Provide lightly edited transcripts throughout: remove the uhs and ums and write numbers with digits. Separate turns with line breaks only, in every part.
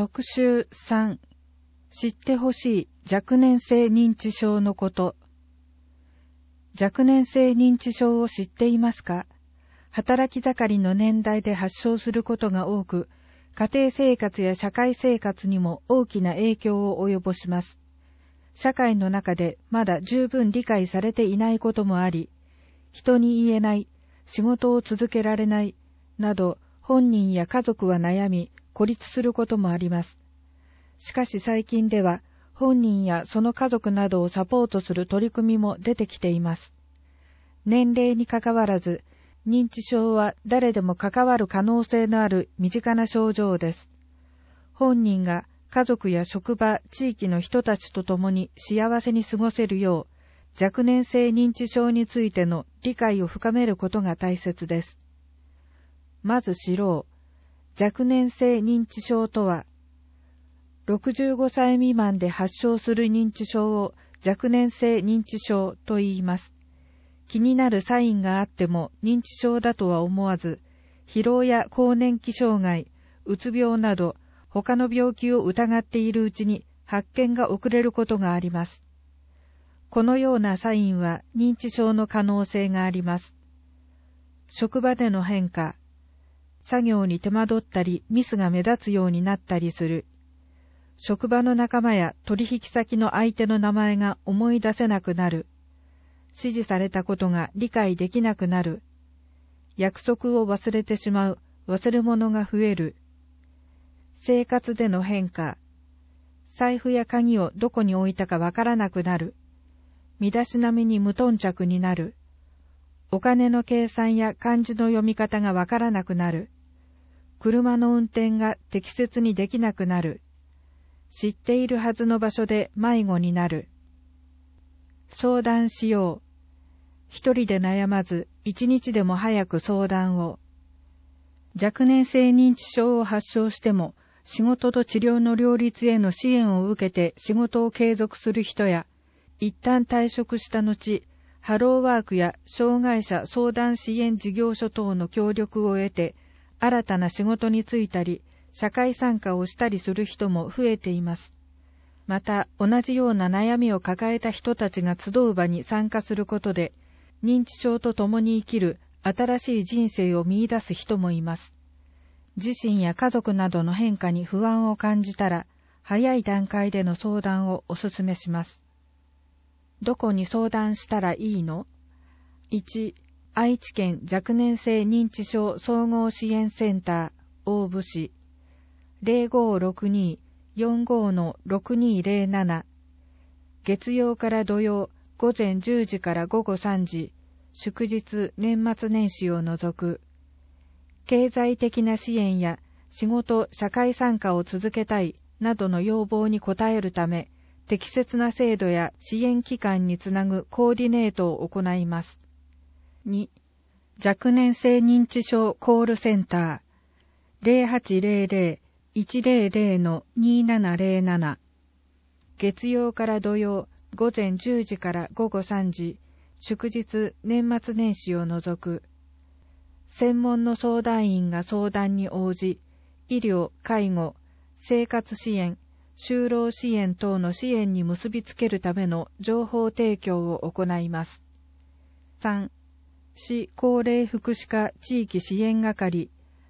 特集3、知ってほしい若年性認知症のこと。若年性認知症を知っていますか？働き盛りの年代で発症することが多く、家庭生活や社会生活にも大きな影響を及ぼします。社会の中でまだ十分理解されていないこともあり、人に言えない、仕事を続けられない、など本人や家族は悩み、孤立することもあります。しかし最近では、本人やその家族などをサポートする取り組みも出てきています。年齢にかかわらず、認知症は誰でも関わる可能性のある身近な症状です。本人が家族や職場、地域の人たちと共に幸せに過ごせるよう、若年性認知症についての理解を深めることが大切です。まず知ろう。若年性認知症とは、65歳未満で発症する認知症を若年性認知症と言います。気になるサインがあっても認知症だとは思わず、疲労や更年期障害、うつ病など他の病気を疑っているうちに発見が遅れることがあります。このようなサインは認知症の可能性があります。職場での変化、作業に手間取ったりミスが目立つようになったりする。職場の仲間や取引先の相手の名前が思い出せなくなる。指示されたことが理解できなくなる。約束を忘れてしまう。忘れ物が増える。生活での変化。財布や鍵をどこに置いたかわからなくなる。身だしなみに無頓着になる。お金の計算や漢字の読み方がわからなくなる。車の運転が適切にできなくなる。知っているはずの場所で迷子になる。相談しよう。一人で悩まず、一日でも早く相談を。若年性認知症を発症しても、仕事と治療の両立への支援を受けて仕事を継続する人や、一旦退職した後、ハローワークや障害者相談支援事業所等の協力を得て、新たな仕事に就いたり、社会参加をしたりする人も増えています。また、同じような悩みを抱えた人たちが集う場に参加することで、認知症と共に生きる新しい人生を見出す人もいます。自身や家族などの変化に不安を感じたら、早い段階での相談をお勧めします。どこに相談したらいいの？ 1. 愛知県若年性認知症総合支援センター大府市 0562-45-6207 月曜から土曜午前10時から午後3時、祝日年末年始を除く。経済的な支援や仕事・社会参加を続けたいなどの要望に応えるため、適切な制度や支援機関につなぐコーディネートを行います。2. 若年性認知症コールセンター 0800-100-2707 月曜から土曜午前10時から午後3時、祝日年末年始を除く。専門の相談員が相談に応じ、医療・介護、生活支援、就労支援等の支援に結びつけるための情報提供を行います。3. 市高齢福祉課地域支援係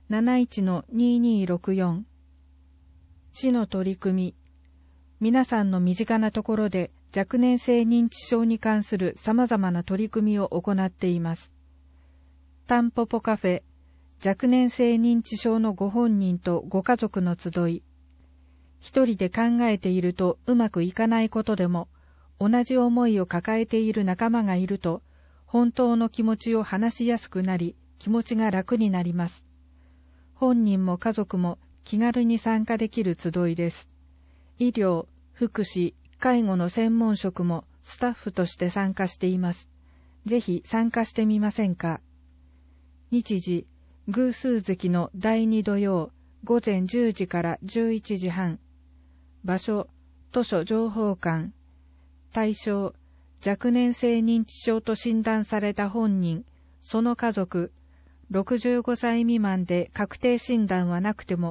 71-2264 市の取り組み。皆さんの身近なところで若年性認知症に関する様々な取り組みを行っています。タンポポカフェ、若年性認知症のご本人とご家族の集い。一人で考えているとうまくいかないことでも、同じ思いを抱えている仲間がいると、本当の気持ちを話しやすくなり、気持ちが楽になります。本人も家族も気軽に参加できる集いです。医療、福祉、介護の専門職もスタッフとして参加しています。ぜひ参加してみませんか。日時、偶数月の第2土曜、午前10時から11時半。場所、図書情報館。対象、若年性認知症と診断された本人、その家族、65歳未満で確定診断はなくても、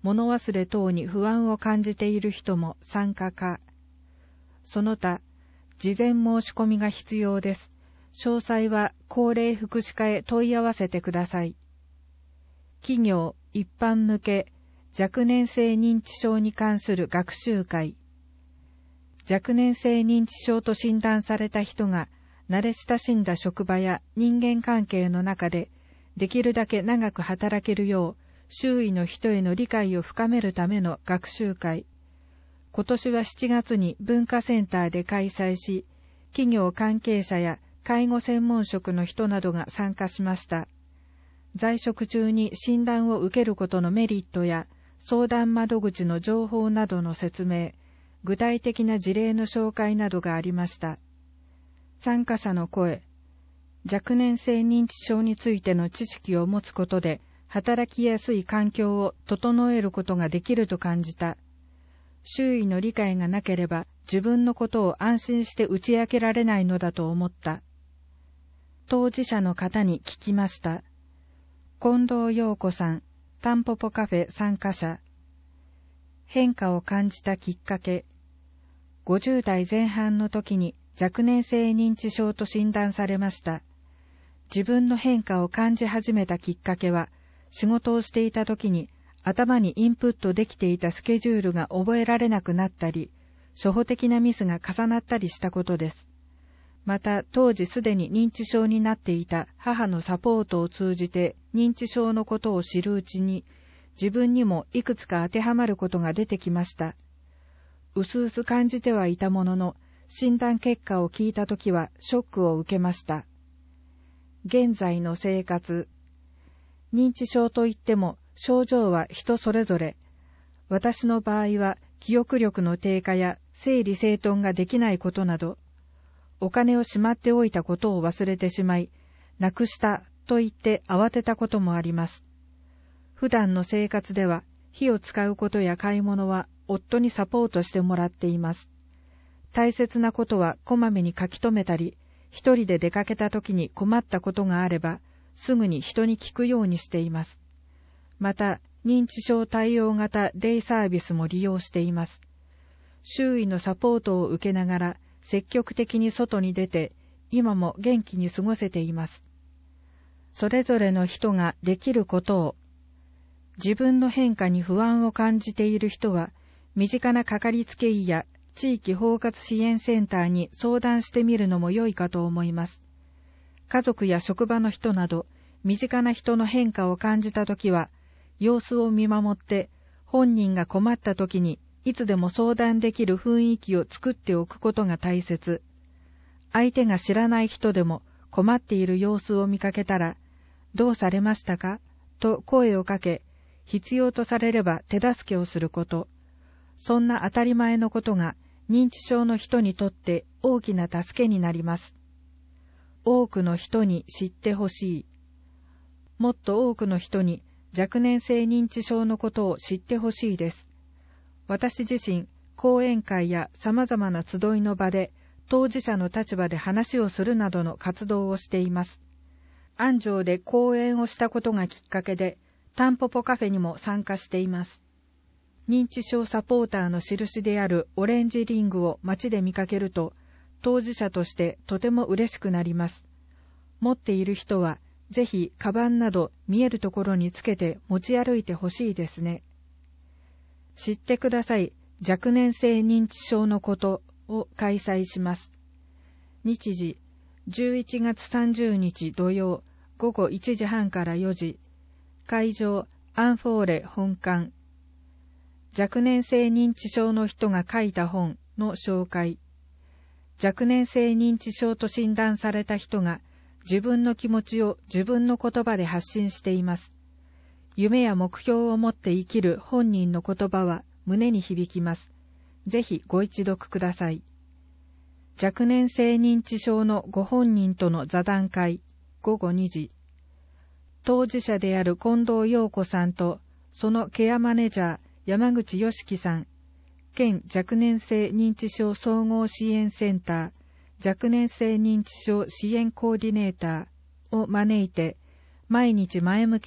物忘れ等に不安を感じている人も参加か。その他、事前申し込みが必要です。詳細は高齢福祉課へ問い合わせてください。企業、一般向け、若年性認知症に関する学習会。若年性認知症と診断された人が、慣れ親しんだ職場や人間関係の中で、できるだけ長く働けるよう、周囲の人への理解を深めるための学習会。今年は7月に文化センターで開催し、企業関係者や介護専門職の人などが参加しました。在職中に診断を受けることのメリットや相談窓口の情報などの説明、具体的な事例の紹介などがありました。参加者の声。若年性認知症についての知識を持つことで、働きやすい環境を整えることができると感じた。周囲の理解がなければ自分のことを安心して打ち明けられないのだと思った。当事者の方に聞きました。近藤陽子さん、タンポポカフェ参加者。変化を感じたきっかけ。50代前半の時に若年性認知症と診断されました。自分の変化を感じ始めたきっかけは、仕事をしていた時に頭にインプットできていたスケジュールが覚えられなくなったり、初歩的なミスが重なったりしたことです。また、当時すでに認知症になっていた母のサポートを通じて認知症のことを知るうちに、自分にもいくつか当てはまることが出てきました。うすうす感じてはいたものの、診断結果を聞いたときはショックを受けました。現在の生活。認知症といっても症状は人それぞれ。私の場合は記憶力の低下や整理整頓ができないことなど、お金をしまっておいたことを忘れてしまい、なくしたと言って慌てたこともあります。普段の生活では火を使うことや買い物は夫にサポートしてもらっています。大切なことはこまめに書き留めたり、一人で出かけた時に困ったことがあれば、すぐに人に聞くようにしています。また、認知症対応型デイサービスも利用しています。周囲のサポートを受けながら、積極的に外に出て、今も元気に過ごせています。それぞれの人ができることを、自分の変化に不安を感じている人は、身近なかかりつけ医や地域包括支援センターに相談してみるのも良いかと思います。家族や職場の人など、身近な人の変化を感じたときは、様子を見守って、本人が困ったときに、いつでも相談できる雰囲気を作っておくことが大切。相手が知らない人でも困っている様子を見かけたら、どうされましたかと声をかけ、必要とされれば手助けをすること。そんな当たり前のことが認知症の人にとって大きな助けになります。多くの人に知ってほしい。もっと多くの人に若年性認知症のことを知ってほしいです。私自身、講演会や様々な集いの場で当事者の立場で話をするなどの活動をしています。安城で講演をしたことがきっかけで、タンポポカフェにも参加しています。認知症サポーターの印であるオレンジリングを街で見かけると、当事者としてとても嬉しくなります。持っている人は、ぜひカバンなど見えるところにつけて持ち歩いてほしいですね。知ってください。若年性認知症のことを開催します。日時、11月30日土曜午後1時半から4時。会場、アンフォーレ本館。若年性認知症の人が書いた本の紹介。若年性認知症と診断された人が自分の気持ちを自分の言葉で発信しています。夢や目標を持って生きる本人の言葉は胸に響きます。ぜひご一読ください。若年性認知症のご本人との座談会、午後2時。当事者である近藤陽子さんと、そのケアマネージャー山口良樹さん、県若年性認知症総合支援センター、若年性認知症支援コーディネーターを招いて、毎日前向きに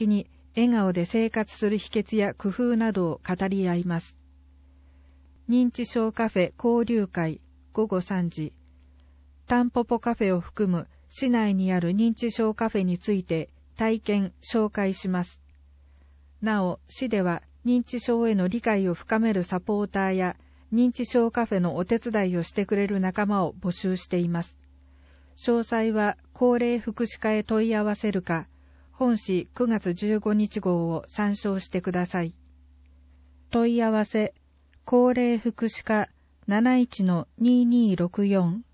笑顔で生活する秘訣や工夫などを語り合います。認知症カフェ交流会午後3時。タンポポカフェを含む市内にある認知症カフェについて体験・紹介します。なお、市では認知症への理解を深めるサポーターや認知症カフェのお手伝いをしてくれる仲間を募集しています。詳細は高齢福祉課へ問い合わせるか、本誌9月15日号を参照してください。問い合わせ、高齢福祉課 71-2264